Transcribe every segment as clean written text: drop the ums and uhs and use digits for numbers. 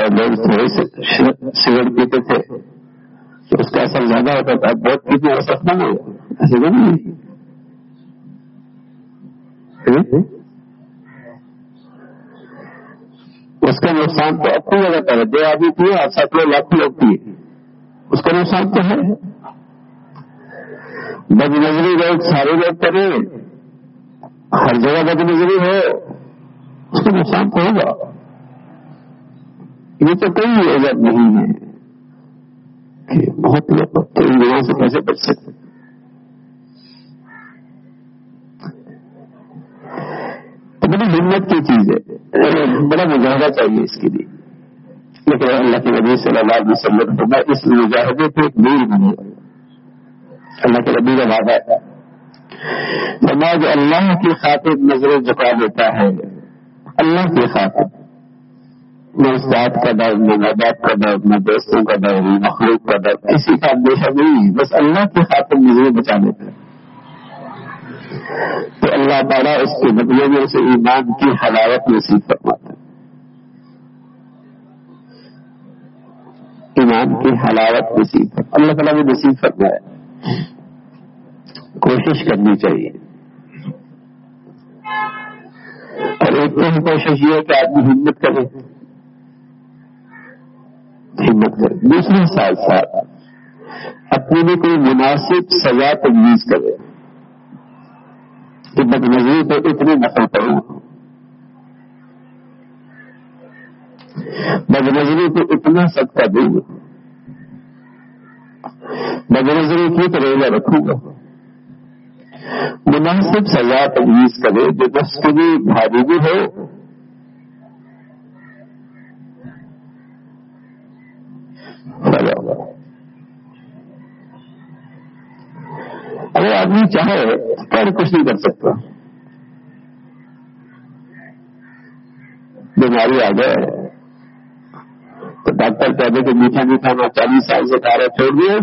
لوگ تھوڑے سے سگریٹ پیتے تھے تو اس کا اثر زیادہ ہوتا تھا، بہت پیتے اثر نہ ہو، ایسے تو نہیں. اس کا نقصان تو اپنی جگہ پر ہے. 2 آدمی پیے اور 7 لاکھ لوگ پیے، اس کا نقصان تو ہے. بد نظری لوگ سارے لوگ کریں، ہر جگہ بد نظری ہو، اس کا نقصان تو ہوگا. یہ تو کوئی وجہ نہیں ہے کہ بہت لوگ تو ان لوگوں سے کیسے بچ سکتے. بڑی ہمت کی چیز ہے، بڑا مجاہدہ چاہیے اس کے لیے. لیکن اللہ کے نبی صلی اللہ علیہ وسلم کو اس مجاہدے پہ ایک نور بنے. اللہ کے نبی کا وعدہ ہے، سماج اللہ کی خاطر نظریں جھکا دیتا ہے، اللہ کی خاطر. نہ استاد کا ڈر، نہ ماں باپ کا ڈر، نہ دوستوں کا ڈر، نہ مخلوق کا ڈر، کسی کا اندیشہ نہیں، بس اللہ کی خاطر نظریں بچا دیتا ہے. تو اللہ تعالیٰ اس کے بدلے میں اسے ایمان کی حلاوت نصیب فرماتا ہے. ایمان کی حلاوت نصیب فرماتا اللہ تعالیٰ نے نصیب فرمایا. کوشش کرنی چاہیے. اور ایک تو کوشش یہ ہے کہ آدمی ہمت کرے، دوسرے ساتھ ساتھ اپنے لیے کوئی مناسب سزا تجویز کرے کہ بد نظری کو اتنے نقل کروں، بد نظری کو اتنا صدقہ دوں گا، بد نظری کی تو روزہ رکھوں گا. مناسب سزا تجویز کرے جو نفس کے لیے بھاری بھی ہو اگر آدمی چاہے تو کچھ نہیں کر سکتا. بیماری آ جائے تو ڈاکٹر کہتے کہ میٹھا میٹھا میں 40 سال سے کھا رہا، چھوڑ دیا.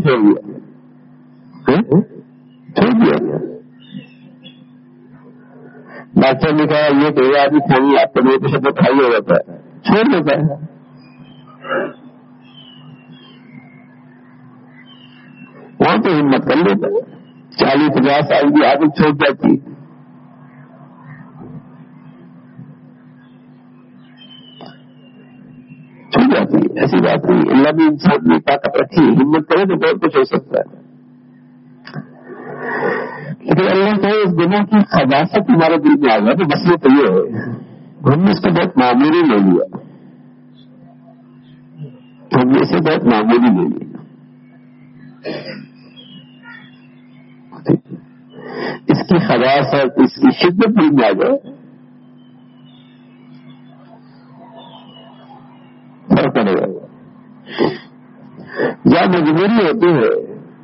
ڈاکٹر نے کہا یہ کہ آدمی کھائیے، آپ کو نہیں تو شبد کھائی ہو جاتا ہے، چھوڑ دیتا ہے. وہاں تو ہمت کر لیتا ہے. 40-50 سال کی عادت چھوڑ جاتی ہے. ایسی بات نہیں. اللہ بھی انسان نے طاقت رکھی، ہمت کرے تو بہت کچھ ہو سکتا ہے. لیکن اللہ کو اس گناہ کی خباثت ہمارے دل میں آ گیا تو مسئلہ تو یہ ہے ہم نے اس کو بہت معمولی لے لیا. ہم نے اسے بہت معمولی لے لیا. اس کی خباثت، اس کی شدت دل میں آ جائے فرق پڑے گا. جہاں مجبوری ہوتی ہے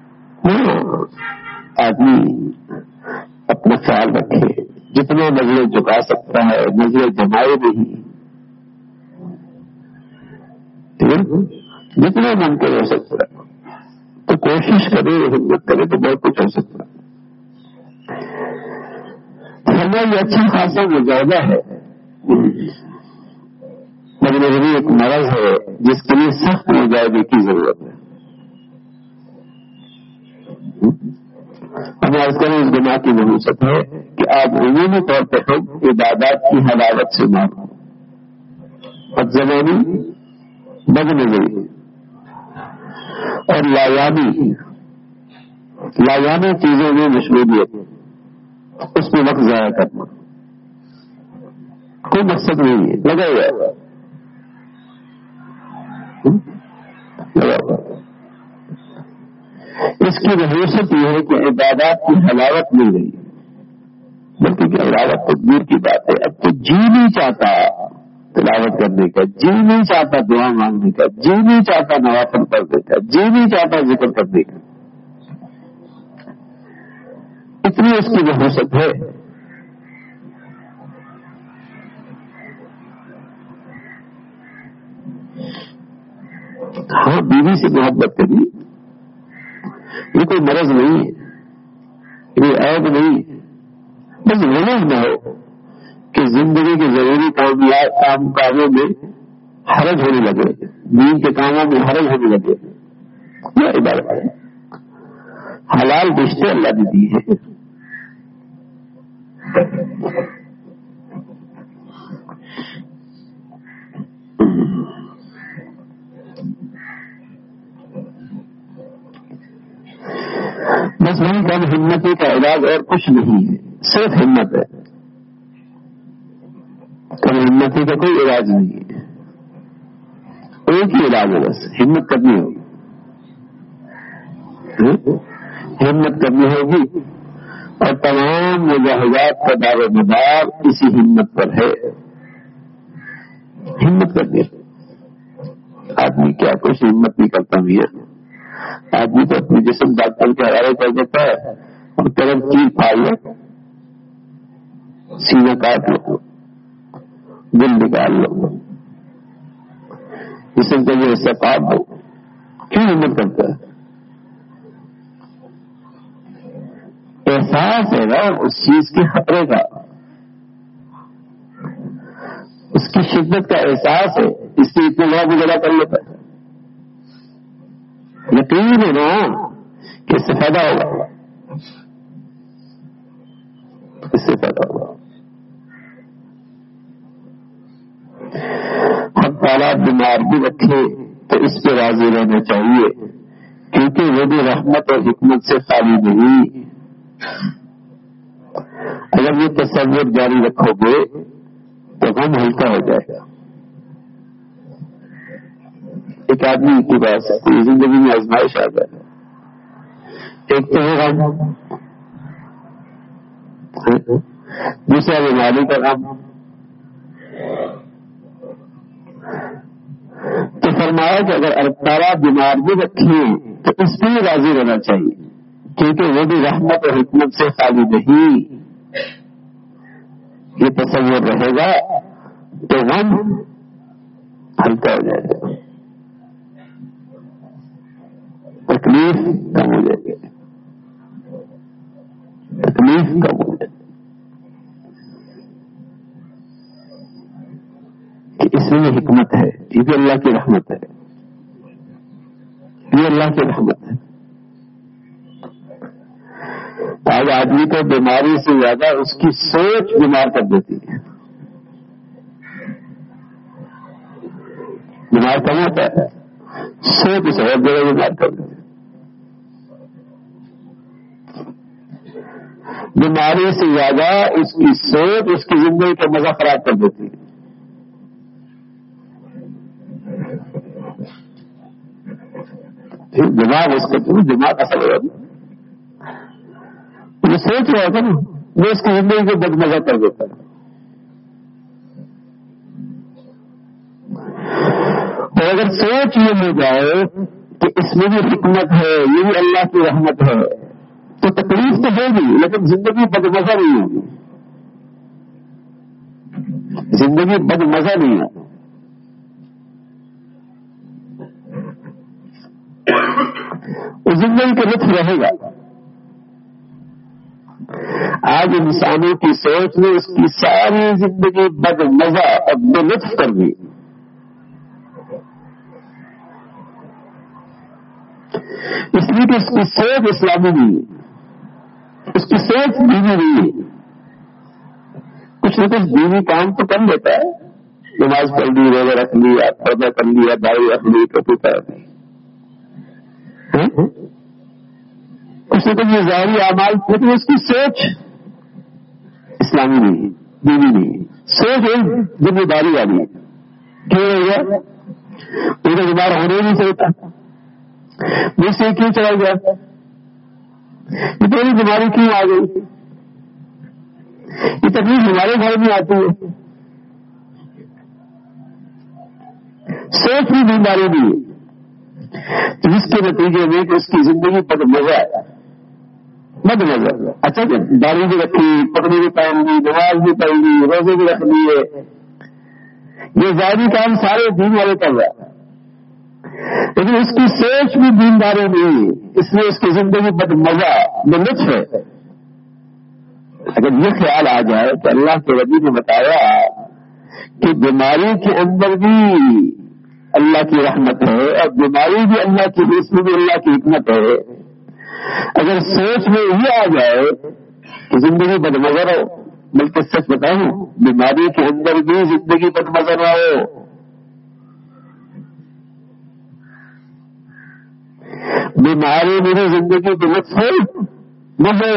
آدمی اپنا خیال رکھے، جتنے نظریں جھکا سکتا ہے نظریں جمائے نہیں، جتنا ممکن ہو سکتا ہے تو کوشش کرے، ہمت کرے تو بہت کچھ ہو سکتا ہے. ہمیں یہ اچھا خاصا مجاہدہ ہے. مگر بھی ایک مرض ہے جس کے لیے سخت مجاہدے کی ضرورت ہے. ہم آج کل اس گناہ کی نحوست ہے کہ آج عمومی طور پر ہم عبادات کی حلاوت سے مانو، بد زبانی، بد نظری اور لایانی چیزوں میں مشغولیت، اس میں وقت ضائع کرنا، کوئی مقصد نہیں ہے، لگا ہوا اس کی نحوست یہ ہے کہ عبادات کی حلاوت مل رہی ہے، بلکہ کہ حلاوت تو دور کی بات ہے. اب تو جی نہیں چاہتا تلاوت کرنے کا، جی نہیں چاہتا دعا مانگنے کا، جی نہیں چاہتا نوافل پڑھنے کا، جی نہیں چاہتا ذکر کرنے کا. اتنی اس کی نحوست ہے. ہاں بیوی سے محبت کرنی یہ کوئی مرض نہیں ہے، یہ عیب نہیں، بس غلط نہ ہو کہ زندگی کے ضروری کاموں میں حرج ہونے لگے، دین کے کاموں میں حرج ہونے لگے، یہ عبادت ہے۔ حلال رشتے اللہ نے دی ہے۔ بس وہی کم ہمتی کا علاج اور کچھ نہیں ہے، صرف ہمت ہے۔ کم ہمتی کا کوئی علاج نہیں ہے، ایک ہی علاج ہے، بس ہمت کرنی ہوگی، ہمت کرنی ہوگی، اور تمام مجاہدات کا دار و مدار اسی ہمت پر ہے۔ ہمت کرنی، آدمی کیا کچھ ہمت نہیں کرتا بھی ہے، آدمی تو اپنے جسم ڈاکٹر کے حوالے کر دیتا ہے اور طرف چیز پھاڑ لو، سینہ کاٹ لو، دل نکال لو، جسم کا یہ حصہ کاٹ دو، کیوں ہمت کرتا ہے؟ احساس ہے نا اس چیز کے خطرے کا، اس کی شدت کا احساس ہے، اس سے اتنے بڑا گزارا کر لیتا ہے، یقین ہے نا کہ اس سے فائدہ ہوگا، اس سے فائدہ ہوگا۔ ہم تعالیٰ بیمار بھی رکھے تو اس پہ راضی رہنا چاہیے، کیونکہ وہ بھی رحمت اور حکمت سے خالی نہیں۔ اگر یہ تصور جاری رکھو گے تو غم ہلکا ہو جائے گا۔ ایک آدمی کی بات ہے، زندگی میں آزمائش آ جائے، ایک تو ہے غم، دوسرا بیماری کا غم، تو فرمایا کہ اگر اللہ بیمار بھی رکھیں تو اس پہ راضی رہنا چاہیے، کیونکہ وہ بھی رحمت اور حکمت سے خالی نہیں۔ یہ تصور رہے گا تو غم ہلکا ہو جائے گا، تکلیف کم ہو جائے گی، تکلیف کم ہو جائے گی، کہ اس میں حکمت ہے، یہ بھی اللہ کی رحمت ہے، یہ اللہ کی رحمت ہے۔ آج آدمی کو بیماری سے زیادہ اس کی سوچ بیمار کر دیتی ہے، بیمار کم ہوتا ہے، سوچ اسے اور جگہ بیمار کر دیتی ہے۔ بیماری سے زیادہ اس کی سوچ اس کی زندگی کا مزہ خراب کر دیتی ہے۔ دماغ اس کا دماغ اثر ہو جاتا ہے، وہ سوچ رہا تھا نا، وہ اس کی زندگی کو بدمزہ کر دیتا ہے۔ اور اگر سوچ یہ ہو جائے کہ اس میں بھی حکمت ہے، یہ بھی اللہ کی رحمت ہے، تو تکلیف تو ہوگی لیکن زندگی بدمزہ نہیں ہوگی، زندگی بدمزہ نہیں ہوگی، اس زندگی کا لطف رہے گا۔ آج انسانوں کی سوچ نے اس کی ساری زندگی بد مزہ اور بے لطف کر دی، اس لیے کہ اس کی سوچ اسلامی نہیں ہے، اس کی سوچ دینی نہیں ہے۔ کچھ نہ کچھ دینی کام تو کر لیتا ہے، نماز پڑھ لی، روزہ رکھ لیا، پردہ کر لیا، داڑھی رکھ لی، ٹوپی پہن لی، کچھ نہ کچھ یہ ظاہری اعمال، لیکن اس کی سوچ اسلامی نہیں ہے، دینی نہیں ہے، سوچ ایک ذمہ داری والی ہے۔ کیوں ہو گیا؟ پورے بیمار ہونے نہیں سکتا، مجھ سے کیوں چلا گیا، یہ پوری بیماری کیوں آ گئی، یہ تکلیف ہمارے گھر میں آتی ہے، سوچ بھی بیماری نہیں ہے، جس کے نتیجے میں کہ اس کی زندگی بد مزہ ہے، بد مزہ۔ اچھا کہ داڑھی بھی رکھی، پگڑی بھی پہن لی، نماز بھی پڑھ لی، روزے بھی رکھ لیے، یہ ظاہری کام سارے دین والے کر رہا ہے، لیکن اس کی سوچ بھی دینداری نہیں ہے، اس لیے اس کی زندگی بد مزہ بے لطف ہے۔ اگر یہ خیال آ جائے کہ اللہ کے نبی نے بتایا کہ بیماری کے اندر بھی اللہ کی رحمت ہے اور بیماری بھی اللہ کی، اس میں بھی اللہ کی حکمت ہے. اگر سوچ میں یہ آ جائے کہ زندگی بدمزہ ہو، بلکہ سچ بتاؤں بیماری کے اندر بھی زندگی بدمزہ نہ ہو، بیماری میں بھی زندگی بلطف نہ ہو،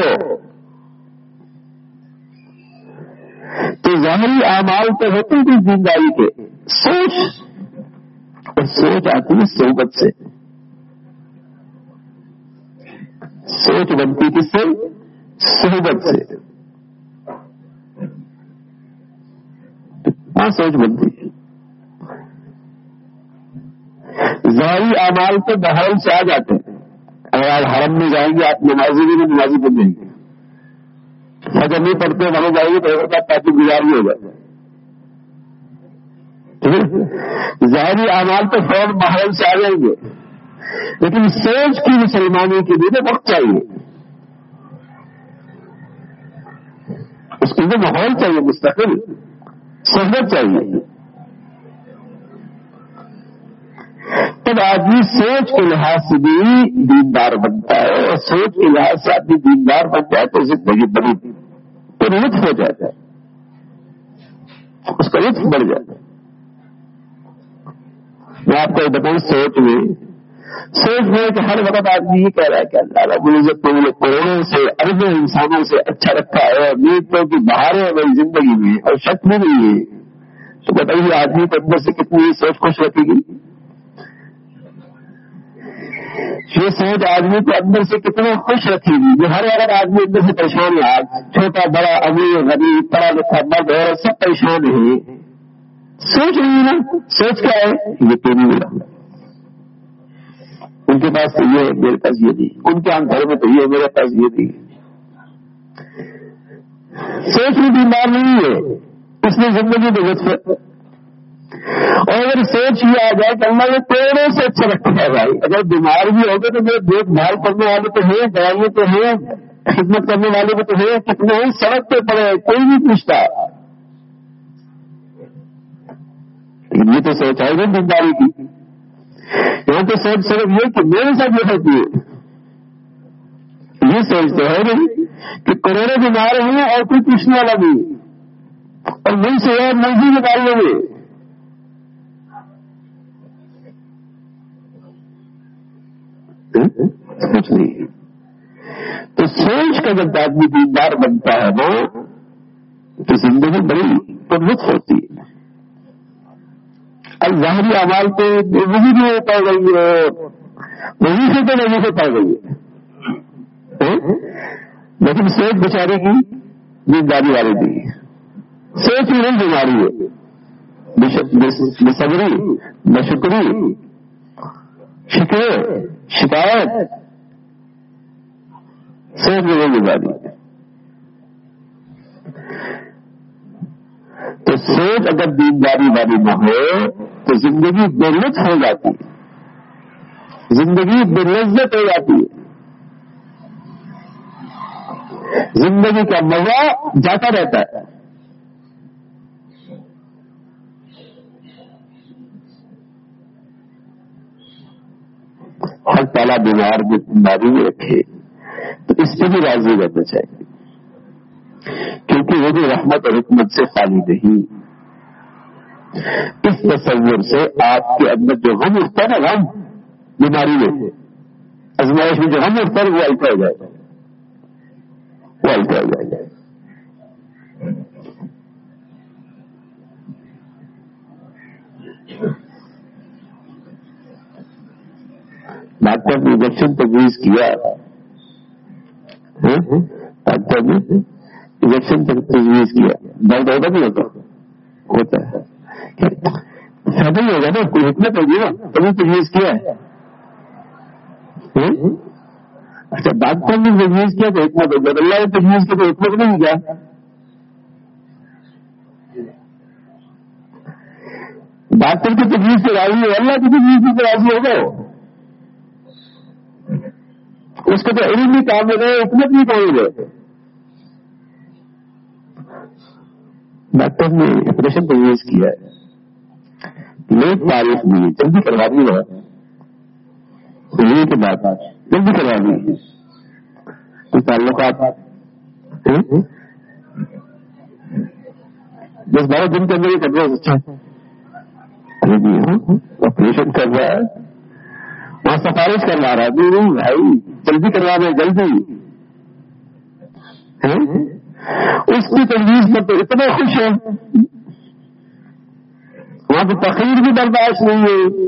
تو ظاہری اعمال تو ہوتے ہیں دینداری کے، سوچ، اور سوچ آتی ہے صحبت سے. سوچ بنتی کس سے؟ صحبت سے. ہاں سوچ بنتی ہے. ظاہری اعمال تو ماحول سے آ جاتے ہیں. اگر آپ حرم میں جائیں گے آپ نمازی بھی نمازی بن جائیں گے، فجر نہیں پڑھتے وہاں جائیں گے تو تاکہ گزاری ہو جائے. ظاہری اعمال تو فوراً ماحول سے آ جائیں گے، لیکن سوچ کی مسلمانی کے لیے وقت چاہیے، اس کے لیے ماحول چاہیے، مستقل صحبت چاہیے. تب آدمی سوچ کے لحاظ سے بھی دیندار بنتا ہے، اور سوچ کے لحاظ سے آدمی دیندار بن جائے تو زندگی بڑی تو لطف ہو جاتا ہے، اس کا لطف بڑھ جاتا ہے. میں آپ کو بتاؤں سوچ میں کہ ہر وقت آدمی یہ کہہ رہا ہے کہ اللہ رب العزت نے مجھے کروڑوں سے اربوں انسانوں سے اچھا رکھا ہے، نیتوں کی بہار ہے میری زندگی میں اور شک بھی نہیں ہے. تو بتائیے آدمی کو اندر سے کتنی سوچ خوش رکھے گی؟ یہ سوچ آدمی کو اندر سے کتنا خوش رکھے گی؟ جو ہر وقت آدمی اندر سے پریشان ہے، آج چھوٹا بڑا امیر غریب پڑھا لکھا مرد عورت سب پریشان ہے. سوچ نہیں نا، سوچ کیا ہے؟ یہ تو نہیں ملا، ان کے پاس تو یہ ہے میرے پاس یہ نہیں، ان کے گھر میں تو یہ میرے پاس یہ نہیں. سوچ میں بیمار نہیں ہے، اس میں زندگی میں لطف ہے. اور اگر سوچ یہ آ جائے کہ اللہ نے پیڑوں سے اچھا رکھا ہے بھائی، اگر بیمار بھی ہوگے تو میرے دیکھ بھال کرنے والے تو ہیں، دوائیاں تو ہیں، خدمت کرنے والے بھی تو ہیں، کتنے ہیں سڑک پہ پڑے کوئی نہیں پوچھتا. لیکن یہ تو سوچ آئے گی دینداری کی. یہاں تو سوچ صرف یہ کہ میرے ساتھ یہ ہوتی ہے، یہ سوچ تو ہے نہیں کہ کروڑوں بیمار ہیں اور کوئی پوچھنے والا نہیں، اور مجھ سے اور مرضی نکال لیں گے. کچھ نہیں. تو سوچ کا جب آدمی دیندار بنتا ہے نا تو زندگی بڑی لطف ہوتی ہے. اب ظاہری اعمال پہ وہی بھی پا گئی ہے، وہی سے تو وہی سے پا گئی ہے، لیکن سوچ بیچارے کی دینداری والی دی. سوچ ہی نہیں بیماری ہے، بے صبری، ناشکری، شکوے، شکایت، سوچ میں نہیں بیماری ہے. تو سوچ اگر دینداری والی نہ ہو تو زندگی بے لطف ہو جاتی ہے، زندگی بے لذت ہو جاتی ہے، زندگی کا مزہ جاتا رہتا ہے. ہر تعالیٰ بیماری میں رکھے تو اس پہ بھی راضی رہنا چاہیے، کیونکہ وہ بھی رحمت اور حکمت سے خالی نہیں. اس تصور سے آپ کے اندر جو غم اٹھتا ہے نا، غم بیماری میں ازمائش میں جو غم اٹھتا ہے وہ ہلکا ہو جائے گا، وہ ہلکا ہو جائے گا. ڈاکٹر نے انجیکشن تجویز کیا، ڈاکٹر نے انجیکشن تجویز کیا، درد ہوتا نہیں ہوتا ہے، فائدہ ہی ہوگا نا، کوئی حکمت ہوگی نا تبھی تجویز کیا ہے. اچھا ڈاکٹر نے تجویز کیا تو حکمت ہوگا، اللہ نے تجویز کیا تو حکمت نہیں کیا. ڈاکٹر کی تجویز سے راضی ہو، اللہ کی تجویز سے راضی ہوگا، اس کو تو علم بھی کام لے گئے، حکمت بھی کام لے گئے. ڈاکٹر نے آپریشن تجویز کیا ہے لیٹ تاریخ دی، جلدی کروا دی ہے کے بعد جلدی کروا دی تو تعلقات 10-12 دن کے اندر یہ کر رہے ہیں. اچھا جی آپریشن کر رہا ہے، وہاں سفارش کروا رہا ہے، نہیں بھائی جلدی کروا دیں جلدی. اس کی تجویز پر تو اتنے خوش ہیں، وہاں تو تخیر بھی برداشت نہیں ہے،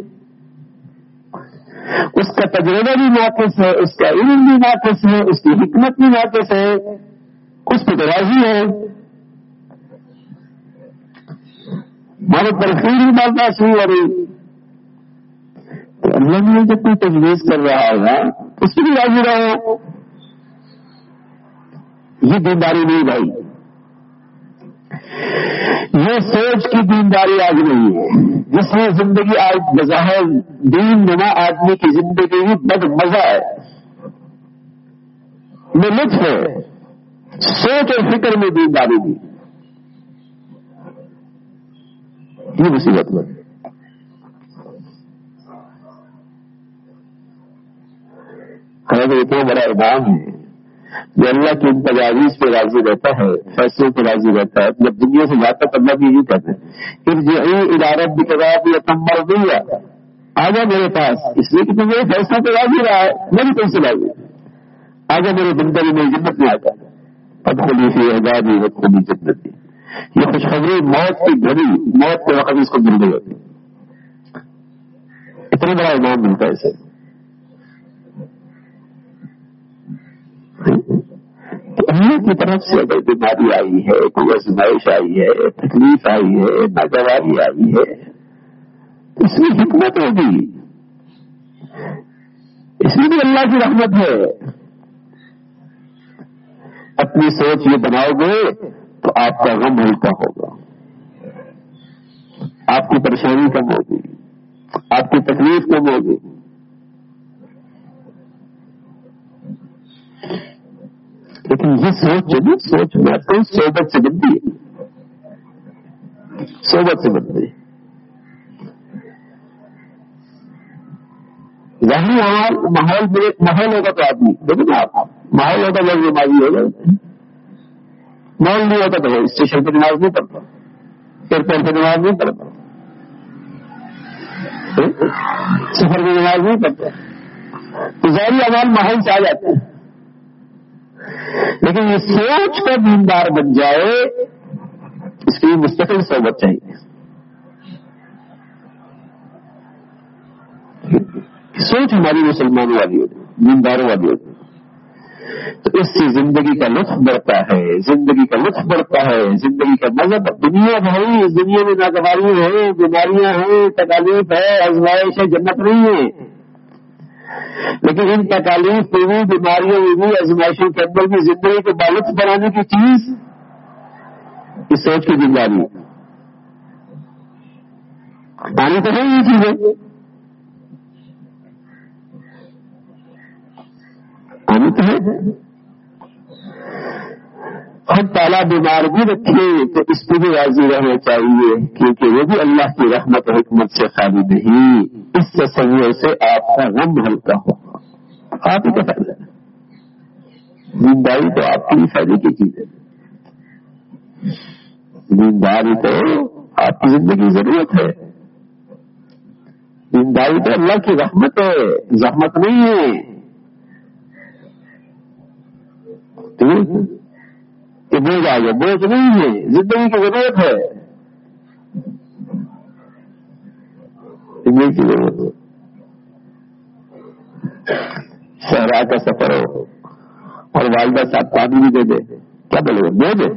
اس کا تجربہ بھی ناقص ہے، اس کا علم بھی ناقص ہے، اس کی حکمت بھی ناقص ہے، اس پہ تو راضی ہے، ہمارے تخیر بھی برداشت نہیں ہو رہی. تو اللہ نے جب کوئی تجویز کر رہا ہوگا اس سے بھی راضی رہو. یہ دینداری نہیں بھائی، یہ سوچ کی دینداری آج نہیں ہے، جس میں زندگی آج بظاہر دین نما آدمی کی زندگی ہی بد مزہ ہے، میں لطف ہے، سوچ اور فکر میں دینداری نہیں. یہ مصیبت ہے. حالانکہ اتنا بڑا امام ہے جو اللہ کی ان تجاویز پہ راضی رہتا ہے، فیصلوں پہ راضی رہتا ہے. جب دنیا سے جاتا تو اللہ بھی یہی کہتے ہیں ارجعی الی ربک راضیۃ مرضیہ، آ جا میرے پاس، اس لیے کہ تم میرے فیصلوں پہ راضی رہا ہے، میں بھی تم سے راضی، آ جا میرے بندے میری جنت میں آ جا، ادخلی فی عبادی وادخلی جنتی. یہ خوشخبری موت کی گھڑی، موت کے وقت اس کو مل گئی ہوتی، اتنا بڑا امام ملتا ہے اسے. اللہ کی طرف سے اگر بیماری آئی ہے، کوئی آزمائش آئی ہے، تکلیف آئی ہے، ناگواری آئی ہے، اس میں حکمت ہوگی، اس میں بھی اللہ کی رحمت ہے. اپنی سوچ یہ بناؤ گے تو آپ کا غم ہلکا ہوگا، آپ کی پریشانی کم ہوگی، آپ کی تکلیف کم ہوگی. لیکن یہ سوچ جو نا، سوچ میں تو صحبت سے بنتی ہے، صحبت سے بنتی ہے. ظاہری ماحول ہوگا تو آدمی دیکھیں نا، آپ ماحول ہوتا لوگ بیماری ہو جائے، ماحول نہیں ہوتا تو اسٹیشن پہ نماز نہیں پڑھتا، ایئرپورٹ پہ نماز نہیں پڑھتا، سفر میں نماز نہیں پڑھتا. تو ظاہری اعمال ماحول سے آ جاتے ہیں. لیکن یہ سوچ کا دیندار بن جائے، اس کے لیے مستقل صحبت چاہیے. سوچ ہماری مسلمانوں والی ہو، دینداروں والی ہو، تو اس سے زندگی کا لطف بڑھتا ہے، زندگی کا لطف بڑھتا ہے، زندگی کا مذہب. دنیا بھائی، اس دنیا میں ناگواری ہے، بیماریاں ہیں، تکالیف ہے، آزمائش ہے، جنت نہیں ہے. لیکن ان تکالیف میں بھی، بیماریوں میں بھی، آزمائشوں کے اندر بھی زندگی کو بالطف بنانے کی چیز اس سوچ کی دینداری آنی تو ہے. یہ چیزیں آنی تو ہے. خود تعالیٰ بیمار بھی رکھے تو اس پہ بھی راضی رہنا چاہیے، کیونکہ وہ بھی اللہ کی رحمت و حکمت سے خالی نہیں. اس تصور سے آپ کا غم ہلکا ہوگا. آپ ہی کا فائدہ ہے، دینداری تو آپ کی فائدے کی چیز ہے. دینداری تو آپ کی زندگی ضرورت ہے، دینداری تو اللہ کی رحمت ہے، زحمت نہیں ہے. کہ بوجھ آ گیا، بوجھ نہیں ہے، زندگی کی ضرورت ہے، زندگی کی ضرورت ہے. صحرا کا سفر ہو اور والدہ صاحب پانی بھی دے دے، کیا بولے گا؟ دے دے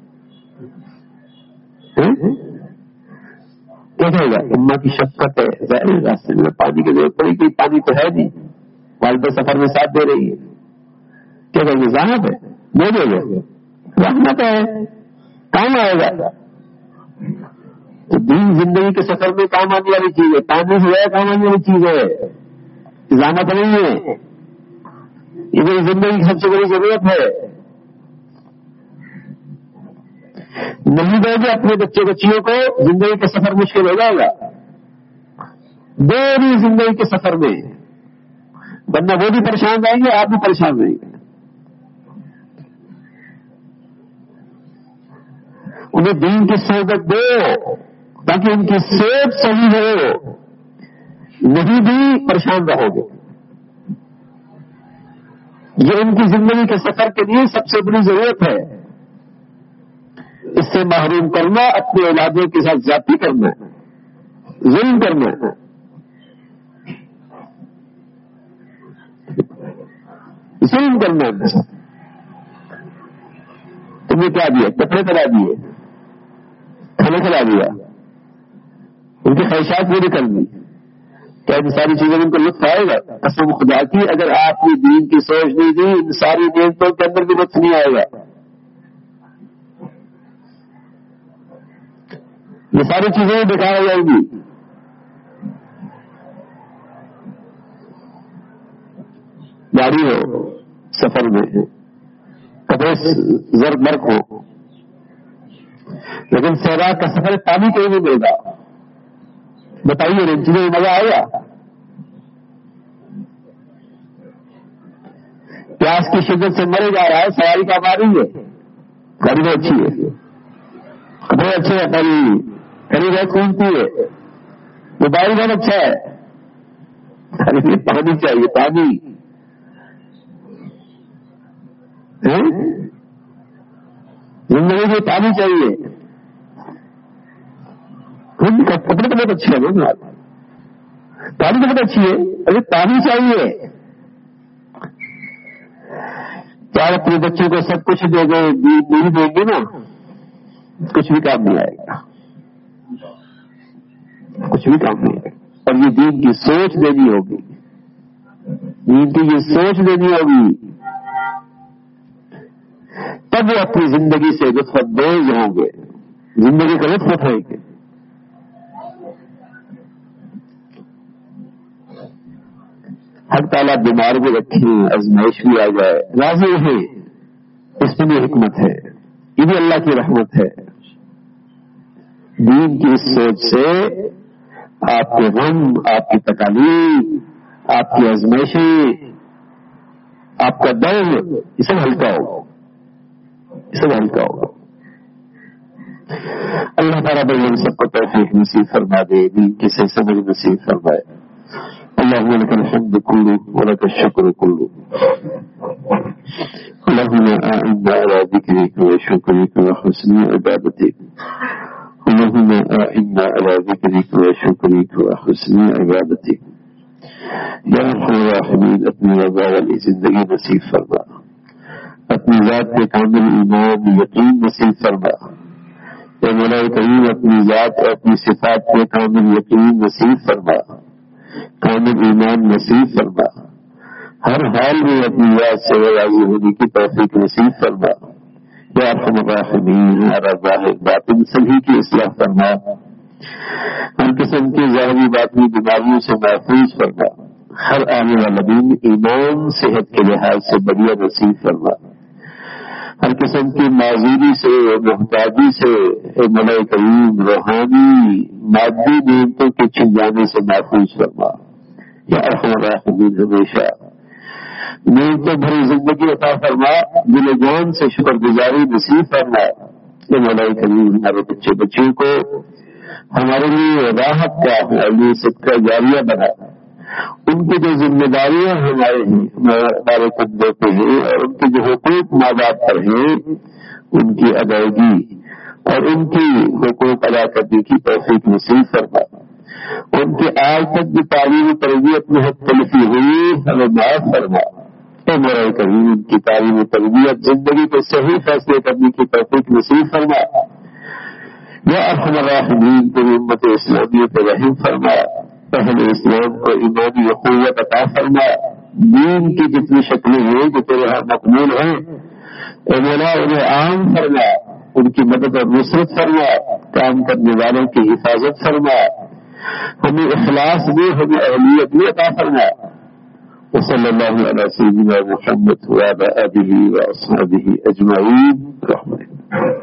کیا کہے گا؟ اماں کی شفقت ہے، ظاہر راستے میں پانی کی ضرورت پڑی، کوئی پانی تو ہے نہیں، والدہ سفر میں ساتھ دے رہی ہے، کیا کہیں گے؟ ذہانت ہے، دے دے گے، رحمت ہے، کام آئے گا. تو دین زندگی کے سفر میں کام آنے والی چیز ہے، پانی سے زیادہ کام آنے والی چیز ہے، ذہانت نہیں ہے. یہ میری زندگی کی سب سے بڑی ضرورت ہے. نہیں دو گے اپنے بچے بچیوں کو، زندگی کا سفر مشکل ہو جائے گا. دونوں زندگی کے سفر میں، ورنہ وہ بھی پریشان رہیں گے، آپ بھی پریشان رہیں گے. انہیں دین کی صحبت دو تاکہ ان کی سوچ صحیح ہو، نہیں بھی پریشان رہو گے. یہ ان کی زندگی کے سفر کے لیے سب سے بڑی ضرورت ہے. اس سے محروم کرنا، اپنے اولادوں کے ساتھ زیادتی کرنا، ظلم کرنا. ظلم کرنا تمہیں کیا دیا؟ کپڑے کھلا دیے، کھانا کھلا دیا، ان کی خواہشات پوری کر دی. کیا ان ساری چیزیں ان کو لطف آئے گا؟ قسم خدا کی اگر آپ نے دین کی سوچ نہیں دی، ان ساری نعمتوں کے اندر بھی لطف نہیں آئے گا. یہ ساری چیزیں بیکار ہو جائیں گی. گاڑی ہو، سفر میں کپڑے زر برق ہو، لیکن سیراب کا سفر پانی کہیں نہیں ملے گا. بتائیے ان چیزوں میں مزہ آئے گا؟ پیاس کی شدت سے مرے جا رہا ہے، سواری کا ماری ہے، گاڑی بہت اچھی ہے، کپڑے اچھے ہیں، کڑی بہت قیمتی ہے، موبائل بہت اچھا ہے. پانی چاہیے، پانی. زندگی میں پانی چاہیے. کپڑے تو بہت اچھے ہیں، پانی تو بہت اچھی ہے، ارے پانی چاہیے. کیا اپنے بچوں کو سب کچھ دے گئے، نہیں دیں گے نا، کچھ بھی کام نہیں آئے گا، کچھ بھی کام نہیں آئے گا. اور یہ دین کی سوچ دینی ہوگی، دین کی یہ سوچ دینی ہوگی، تب وہ اپنی زندگی سے لطف اندوز ہوں گے، زندگی کا لطف اٹھائیں گے. حق تعالیٰ بیمار بھی رکھیں، آزمائش بھی آ جائے، راضی ہے، اس میں بھی حکمت ہے، یہ بھی اللہ کی رحمت ہے. دین کی اس سوچ سے آپ کے غم، آپ کی تکالیف، آپ کی آزمائشیں، آپ کا درد، یہ سب ہلکا ہوگا، یہ سب ہلکا ہوگا. اللہ تعالیٰ ہم سب کو توفیق نصیب فرما دے، دین کی صحیح سمجھ نصیب فرمائے. اللهم لك الحمد كله ولك الشكر كله. اللهم أعنا على ذكرك وشكرك وحسن عبادتك. اللهم أعنا على ذكرك وشكرك وحسن عبادتك. یا ارحم الراحمین، اپنی رضا والی زندگی نصیب فرما، اپنی ذات پہ کامل ایمان یقین نصیب فرما. اے مولا کریم، اپنی ذات اور اپنی صفات پہ کامل یقین نصیب فرما، کامل ایمان نصیب فرما. ہر حال میں اپنی یاد سے راضی ہونے کی توفیق نصیب فرما. یا ارحم الراحمین، ہمارا ظاہر باطن سبھی کی اصلاح فرما، ہر قسم کی ظاہری باطنی بیماریوں سے محفوظ فرما. ہر آنے والا دن ایمان صحت کے لحاظ سے بڑھیا نصیب فرما. ہر قسم کی معذوری سے، محتاجی سے، اے مولا کریم، روحانی مادی نعمتوں کے چھن جانے سے محفوظ فرما. یا ارحم الراحمین، ہمیشہ نعمتوں بھری زندگی عطا فرما، دل و جان سے شکر گزاری نصیب فرما. اے مولا کریم، ہمارے بچے بچیوں کو ہمارے لیے راحت کا، ہمارے لیے صدقہ جاریہ بنا. ان کی جو ذمہ داریاں ہمارے کندھوں پہ ہیں، اور ان کے جو حقوق ماں باپ پر ہیں، ان کی ادائیگی اور ان کی حقوق ادا کرنے کی توفیق نصیب فرما. ان کی آج تک جو تعلیم و تربیت میں حد تلفی ہوئی، ہمیں معاف فرما. اے مولا کریم، ان کی تعلیم و تربیت زندگی کو صحیح فیصلے کرنے کی توفیق نصیب فرما. یا ارحم الراحمین، تیری امت اسلامیہ پہ رحم فرما. اہل اسلام کو ایمانی قوت عطا فرما. دین کی جتنی شکلیں ہیں جو تیرے ہاں مقبول ہیں، اے مولا انہیں عام فرما، ان کی مدد اور نصرت فرما، کام کرنے والوں کی حفاظت فرما. ہمیں اخلاص بھی، ہمیں اہلیت بھی عطا فرما. وصلی اللہ علی سیدنا محمد وعلی آلہ واصحابہ اجمعین.